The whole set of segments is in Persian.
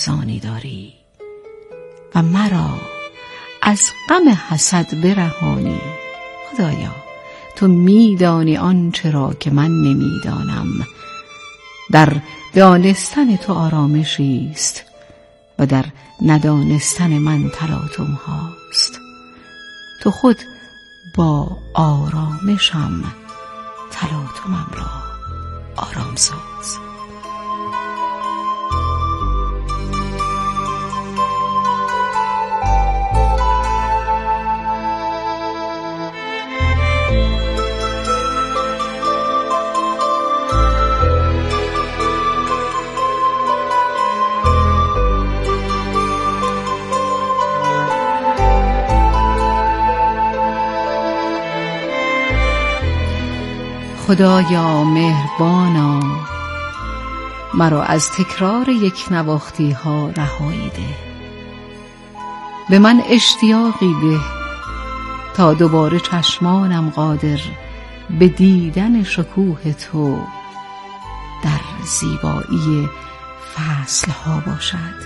ارزانی داری و مرا از غم حسد برهانی. خدایا تو میدانی آنچه را که من نمیدانم. در دانستن تو آرامشی است و در ندانستن من تلاطم هاست. تو خود با آرامشم تلاطمم را آرام ساز. خدایا مهربانا مرا از تکرار یک نواختی ها رهایی ده. به من اشتیاقی ده تا دوباره چشمانم قادر به دیدن شکوه تو در زیبایی فصل ها باشد.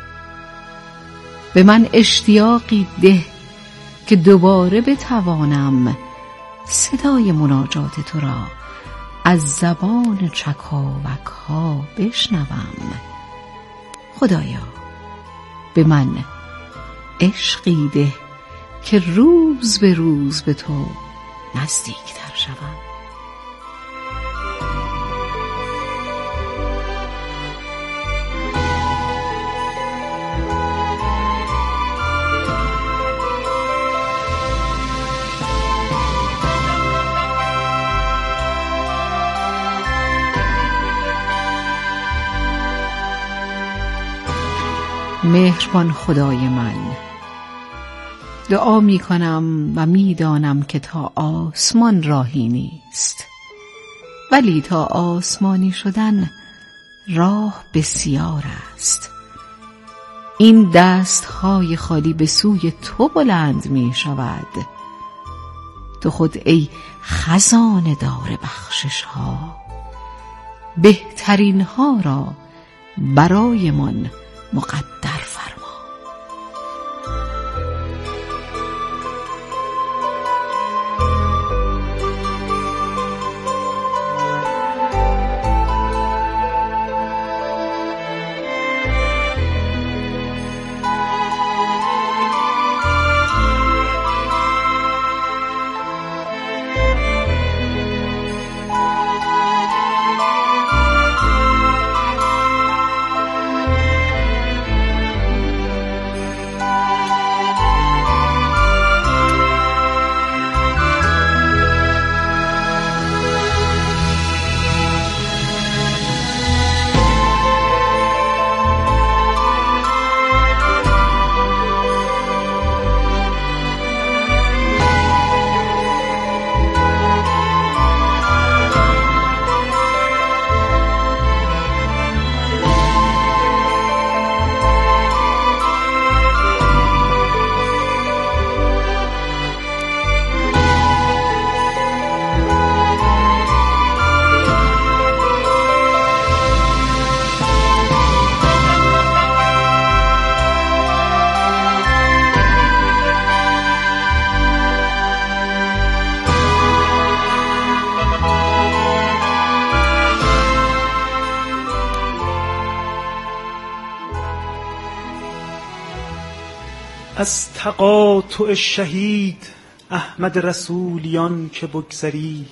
به من اشتیاقی ده که دوباره بتوانم صدای مناجات تو را از زبان چکاوک ها بشنوم. خدایا به من عشقی ده که روز به روز به تو نزدیکتر شوم. مهربان خدای من، دعا می کنم و می دانم که تا آسمان راهی نیست، ولی تا آسمانی شدن راه بسیار است. این دستهای خالی به سوی تو بلند می شود. تو خود ای خزانه دار بخشش ها، بهترین ها را برایمان مقدر فرما. از تقاطع شهید احمد رسولیان که بگذری،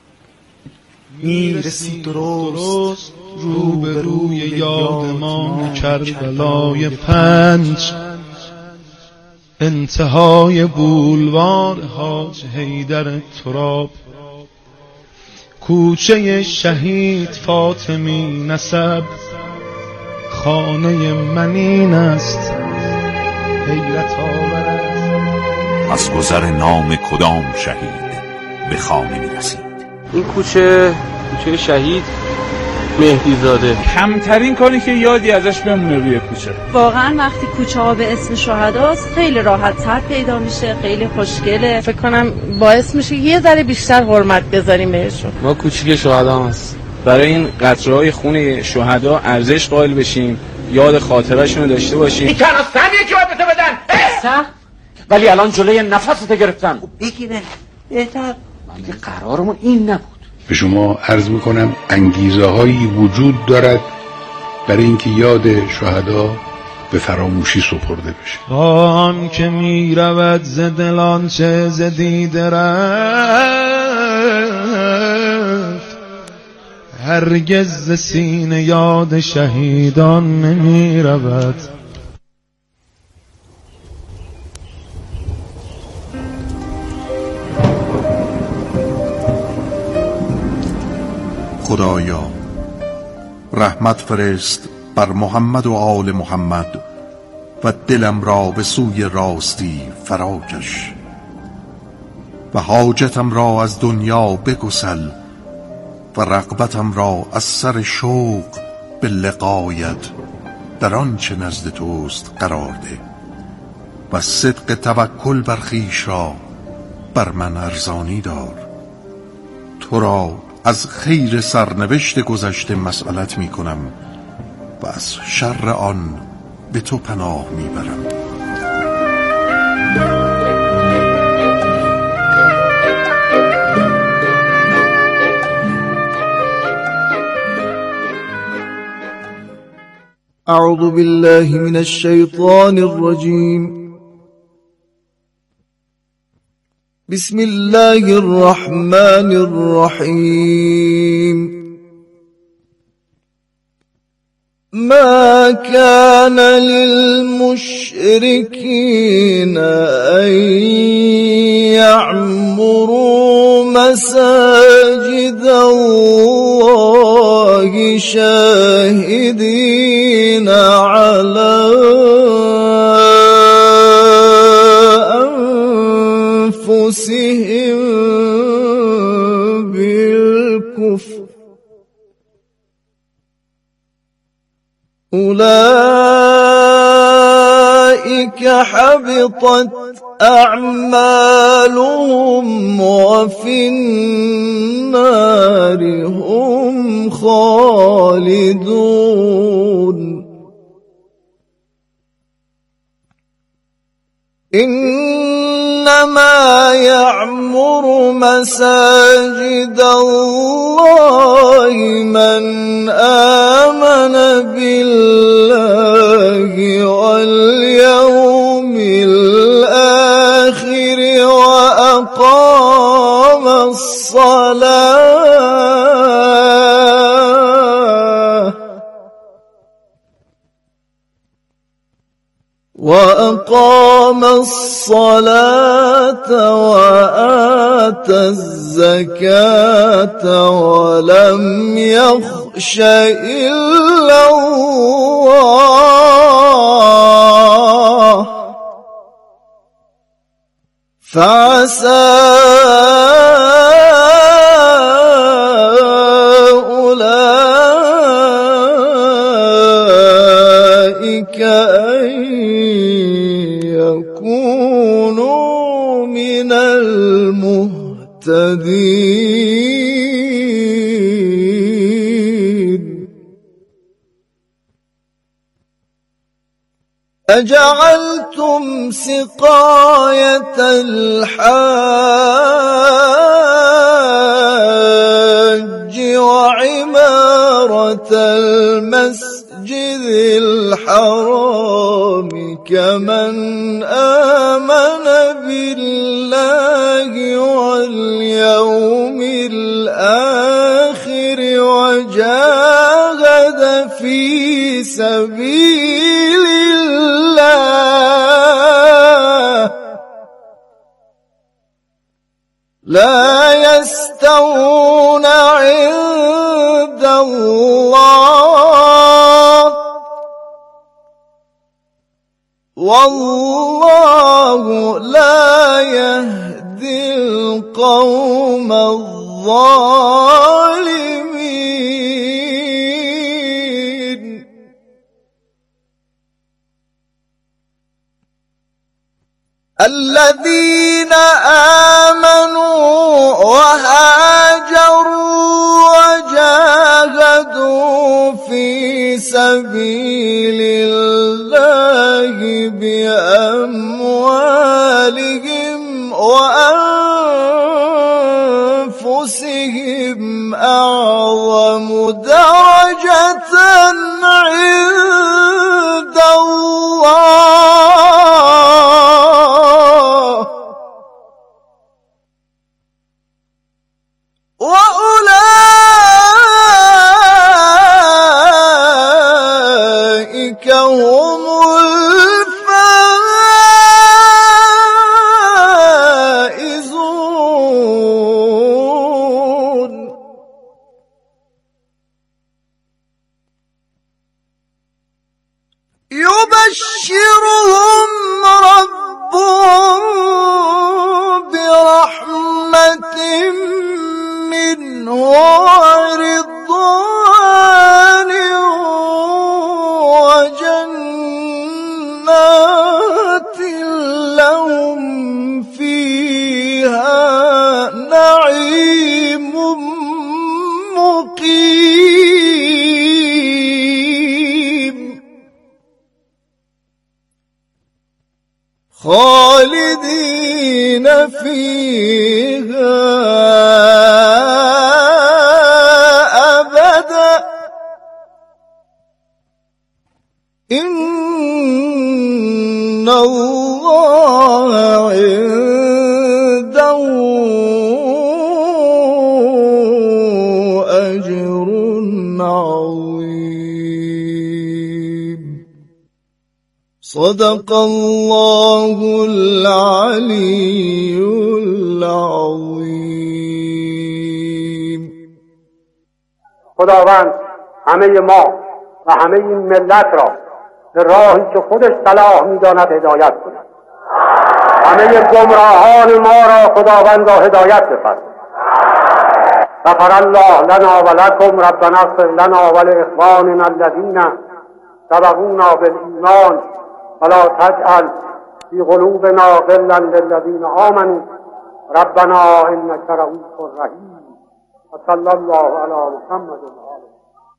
میرسی درست روبروی یادمان کربلای 5، انتهای بولوار حاج حیدر تراب، کوچه شهید فاطمی نسب، خانه من این است حیرت آور. از گذر نام کدام شهید به خانه می رسید؟ این کوچه شهید مهدی زاده. کمترین کاری که یادی ازش بمونه روی کوچه. واقعا وقتی کوچه ها به اسم شهداست خیلی راحت تر پیدا میشه، خیلی خوشگله. فکر کنم باعث میشه یه ذره بیشتر حرمت بذاریم بهشون. ما کوچیک شهدا هست، برای این قطره‌های خون شهدا ارزش قائل بشیم یاد خاطرشون رو داشته باشیم. این تنها سمیه که باید به تو بدن سخت، ولی الان جلوی نفست گرفتن. بگیره بهتر. دیگه قرارمون این نبود. به شما عرض میکنم انگیزه هایی وجود دارد برای اینکه یاد شهدا به فراموشی سپرده بشه. آن که می رود ز دلان چه ز دیده رفت، هرگز ز سینه یاد شهیدان نمی رود. خدایا رحمت فرست بر محمد و آل محمد و دلم را به سوی راستی فراکش و حاجتم را از دنیا بگسل و رغبتم را از سر شوق به لقایت در آنچه نزد توست قرار ده و صدق توکل بر خویش را بر من ارزانی دار. تو را از خیر سرنوشت گذشته مسئلت می کنم و از شر آن به تو پناه می برم. اعوذ بالله من الشیطان الرجیم. بسم الله الرحمن الرحیم. ما كان للمشركين أن يعمروا مساجد الله شاهدين على أنفسهم بالكفر أولئك حبطت أعمالهم وفي النار هم خالدون. إنما يعمر مساجد الله من آمن بالله واليوم الآخر وأقام الصلاة وآتى الزكاة ولم يخش إلا الله فعسى أولئك أن يكونوا من المهتدين. أجعلتم سقاية الحاج وعمارة المسجد الحرام كمن آمن بالله واليوم الآخر وجاهد في سبيل الله لا يستوون عند الله والله لا يهدي القوم الظالمين. الذين آمنوا وهاجروا وجاهدوا جاهدوا في سبيل الله بأموالهم وأنفسهم أعظم درجة عند الله وأولئك هم الفائزون. يبشرهم ربهم برحمة منه ورضوان وجنات لهم فيها نعيم مقيم خالدين فيها أبدا إن الله عنده أجر عظيم. صدق الله العلي العظيم. خداوند همه ما و همه این ملت را به راهی که خودش صلاح می‌داند هدایت کند. همه گمراهان ما را خداوند را هدایت بفرماید. غفر الله لنا و لکم، ربنا اغفر لنا و لاخواننا الذین سبقونا بالایمان ولا تجعل في قلوبنا غلا للذین آمنوا ربنا انك رؤوف رحیم. وصلی الله علی محمد و آله.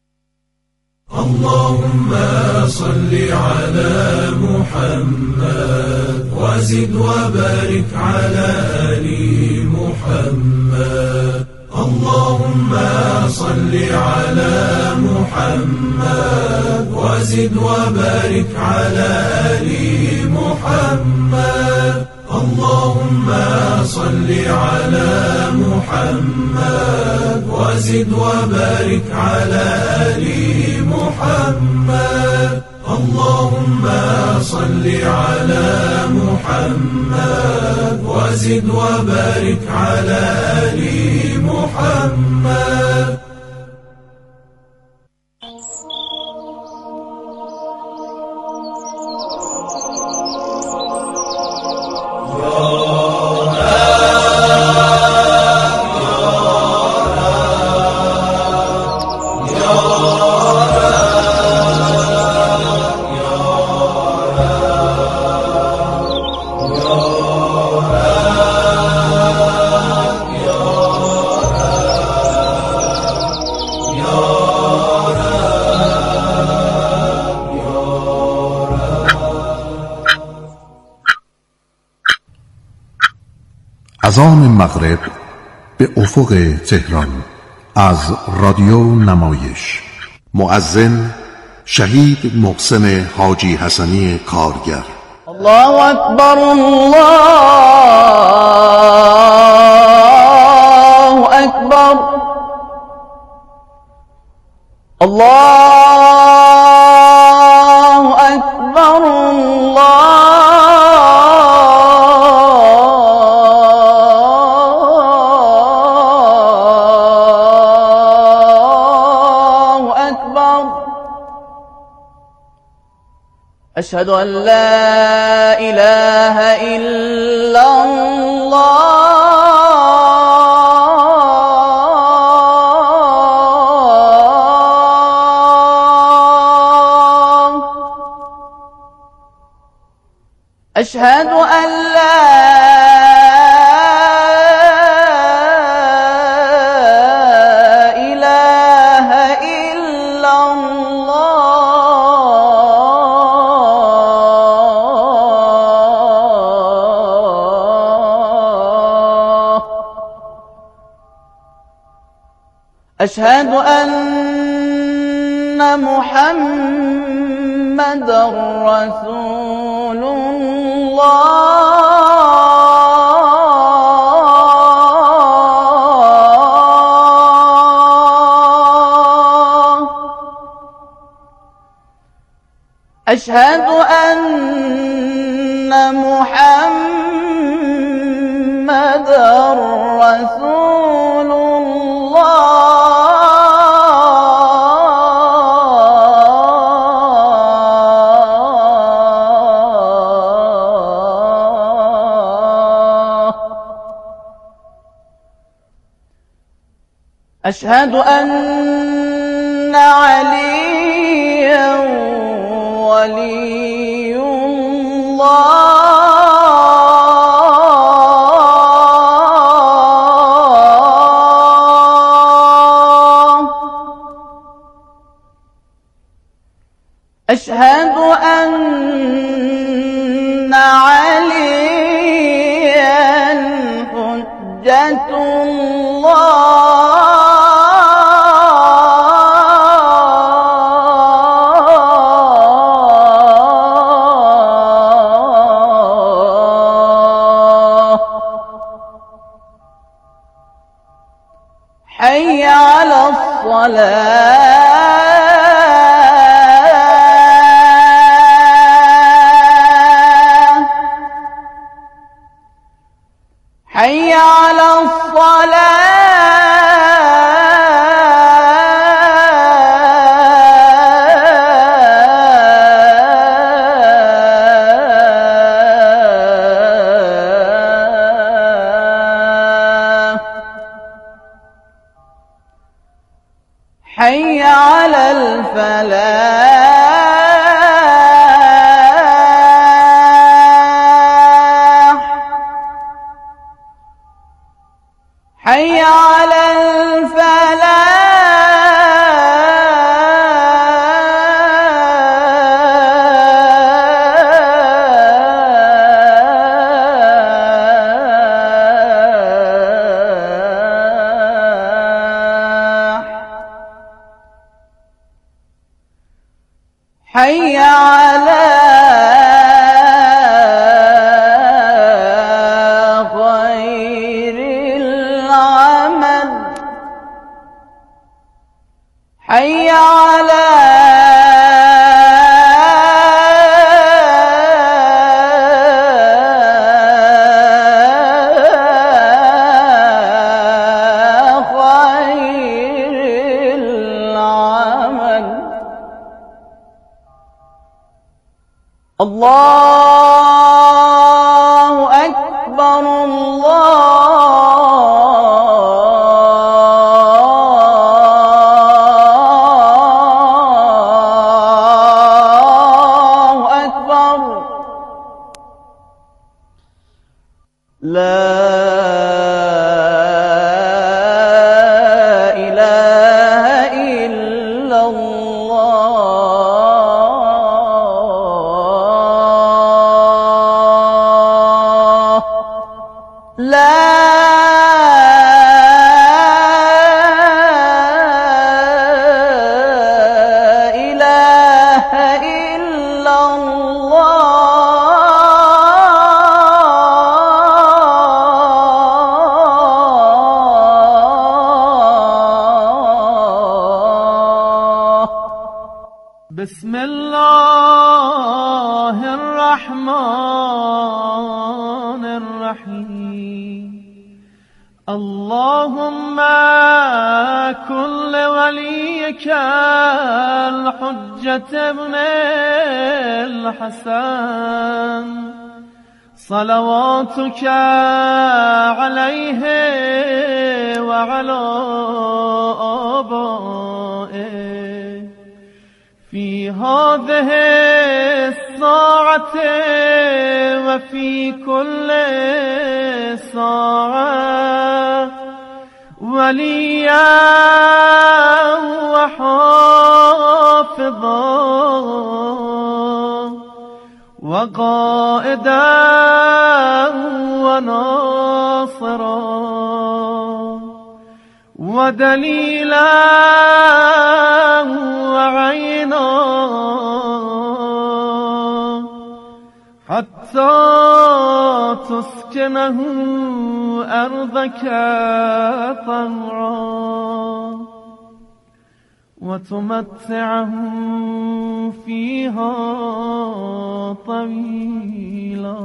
اللهم صل على محمد وزد وبارك على آل محمد. اللهم صل على محمد وزد وبارك على آل محمد. اللهم صل على محمد وزد وبارك على آل محمد. اللهم صل على محمد وزد وبارك على آل محمد. اذان مغرب به افق تهران از رادیو نمایش. مؤذن شهید محسن حاجی حسنی کارگر. الله اکبر الله اکبر الله اکبر أشهد أن لا إله إلا الله. أشهد أن لا إله أشهد أن محمد رسول الله. أشهد أن محمد رسول الله. أشهد أن عليا ولي الله. أشهد أن عليا حجة الله. حي على الصلاة. حي على الصلاة. حي على الفلاح. حي على الفلاح. حي على خير العمل. حي على خير العمل. الله أكبر. الله أكبر. لا إله إلا الله. لا إله إلا الله. بسم الله الرحمن الرحيم. اللهم كن لوليك الحجة ابن الحسن صلواتك عليه وعلى آبائه في هذه الساعة وفي كل ساعة وليا وحافظا وقائدا وناصرا ودليلا وعينا حتى تسكنه أرضك طوعا وتمتعهم فيها طويلا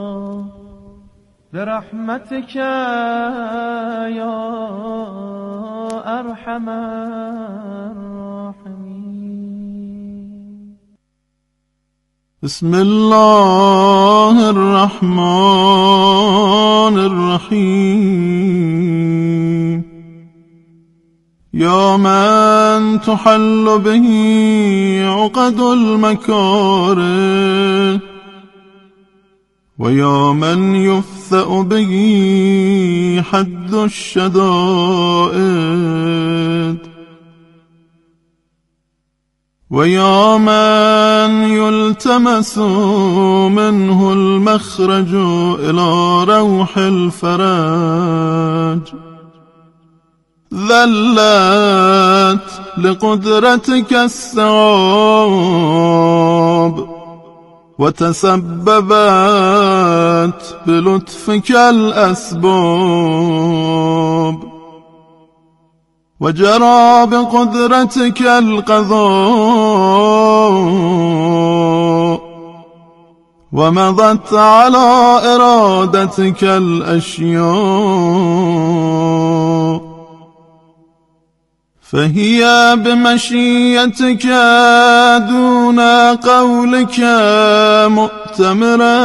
برحمتك يا أرحم الراحمين. بسم الله الرحمن الرحيم. يا من تحل به عقد المكاره ويا من يفثأ به حد الشدائد ويا من يلتمس منه المخرج إلى روح الفرج ذلت لقدرتك الثواب وتسببت بلطفك الأسباب وجرى بقدرتك القضاء ومضت على إرادتك الأشياء فهي بمشيتك دون قولك مؤتمرة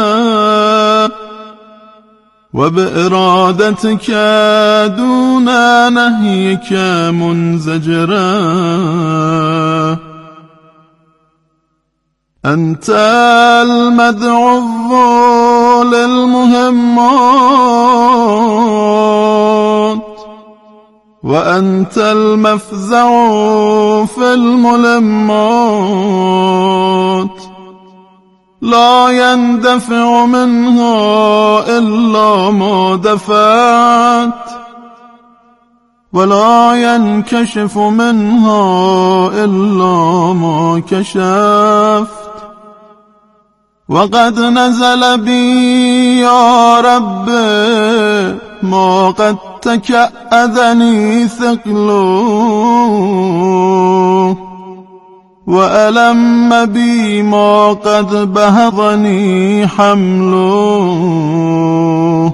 وبإرادتك دون نهيك منزجرة. أنت المدعو للمهمات وأنت المفزع في الملمات لا يندفع منها إلا ما دفعت ولا ينكشف منها إلا ما كشفت وقد نزل بي يا رب ما قد تكأذني ثقله وألم بي ما قد بهضني حمله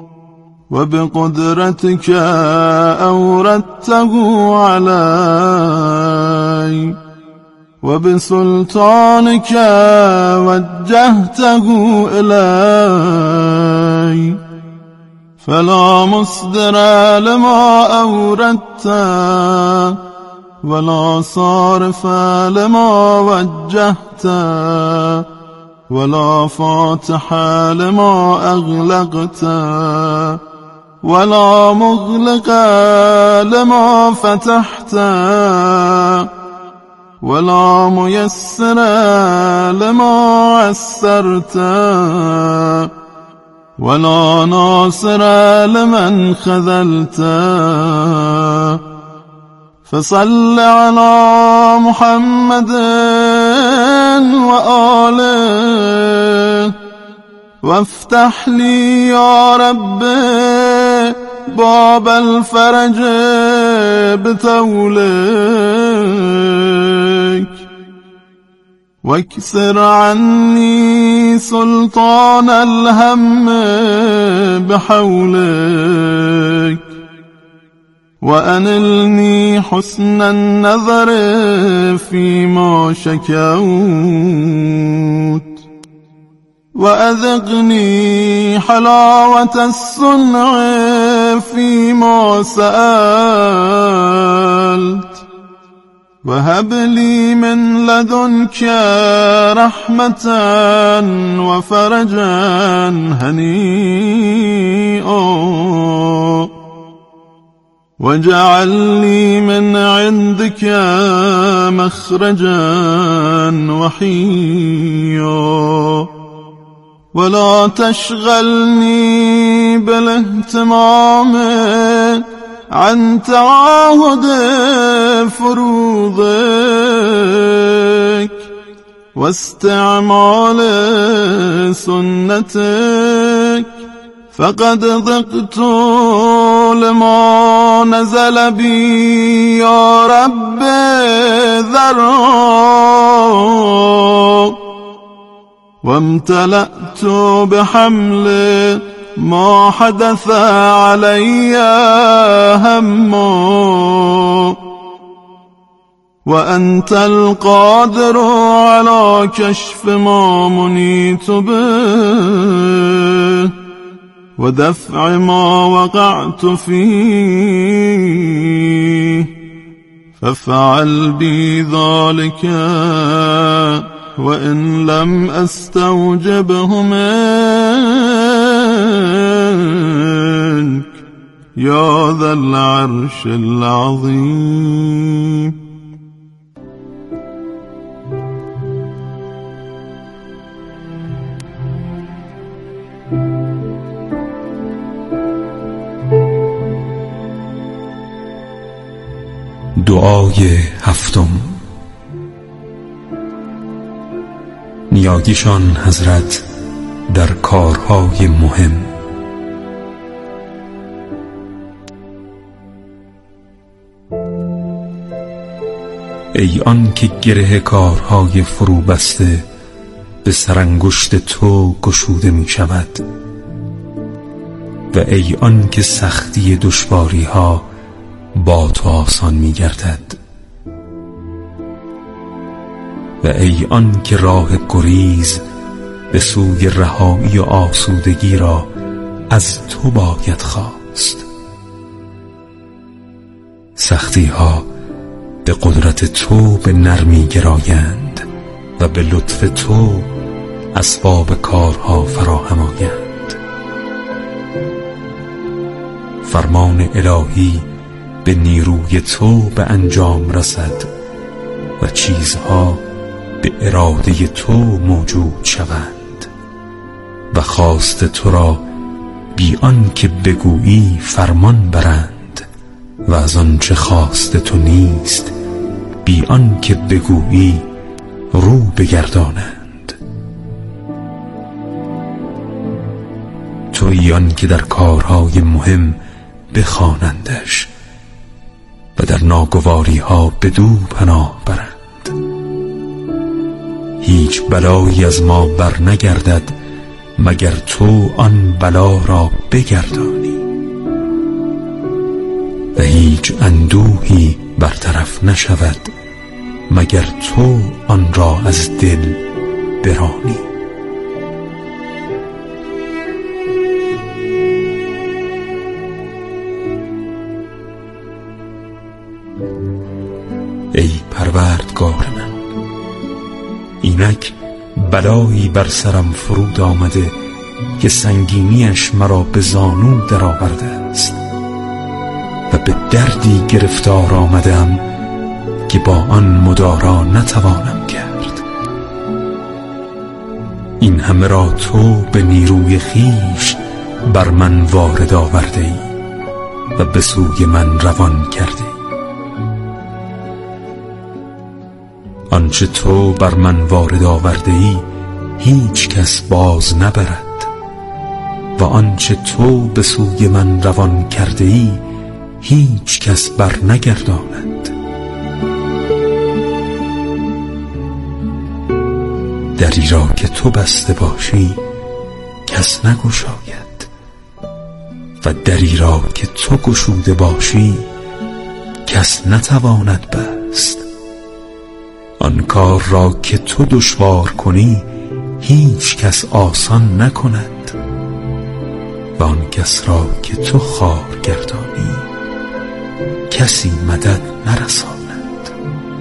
وبقدرتك أوردته علي وبسلطانك وجهته إلي فلا مصدر لما أوردت ولا صارف لما وجهت ولا فاتح لما أغلقت ولا مغلق لما فتحت ولا ميسر لما عسرت ولا ناصر لمن خذلت فصل على محمد وآله وافتح لي يا رب باب الفرج بطولك واكسر عني سلطان الهم بحولك وأنلني حسن النظر فيما شكوت وأذقني حلاوة الصنع فيما سألت وهب لي من لدنك رحمة وفرجا هنيئا واجعل لي من عندك مخرجا وحيا ولا تشغلني بالاهتمام عن تعاهد فروضك واستعمال سنتك فقد ضقت لما نزل بي يا رب ذرا وامتلأت بحمل ما حدث علي هما وأنت القادر على كشف ما منيت به ودفع ما وقعت فيه فافعل بي ذلك وإن لم أستوجبه منك يا ذا العرش العظيم. دعای هفتم. نیاییشان حضرت در کارهای مهم. ای آن که گره کارهای فرو بسته به سرانگشت تو گشوده می شود و ای آن که سختی دشواری ها با تو آسان می گردد و ای آن که راه گریز به سوی رهایی و آسودگی را از تو باید خواست. سختی ها به قدرت تو به نرمی گرایند و به لطف تو اسباب کارها فراهم آیند. فرمان الهی به نیروی تو به انجام رسد و چیزها به اراده تو موجود شوند و خواست تو را بی آن که بگویی فرمان برند و از آنچه خواست تو نیست بی آن که بگویی رو بگردانند. تویی آن که در کارهای مهم بخوانندش و در ناگواری ها بدو پناه برند. هیچ بلایی از ما بر نگردد مگر تو آن بلا را بگردانی و هیچ اندوهی برطرف نشود مگر تو آن را از دل برانی. ای پروردگار من، اینک بلایی بر سرم فرود آمده که سنگینیش مرا به زانو در آورده است و به دردی گرفتار آمدم که با آن مدارا نتوانم کرد. این همه را تو به نیروی خیش بر من وارد آورده ای و به سوی من روان کرده ای. آنچه تو بر من وارد آورده ای هیچ کس باز نبرد و آنچه تو به سوی من روان کرده ای هیچ کس بر نگرداند. دری را که تو بسته باشی کس نگشاید و دری را که تو گشوده باشی کس نتواند بست. آن کار را که تو دشوار کنی هیچ کس آسان نکند و آن کس را که تو خوار گردانی کسی مدد نرساند.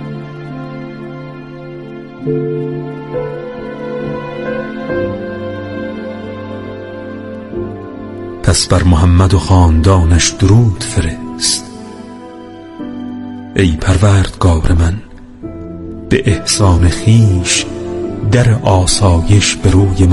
پس بر محمد و خاندانش درود فرست. ای پروردگار من، به احسان خیش در آسایش به روی من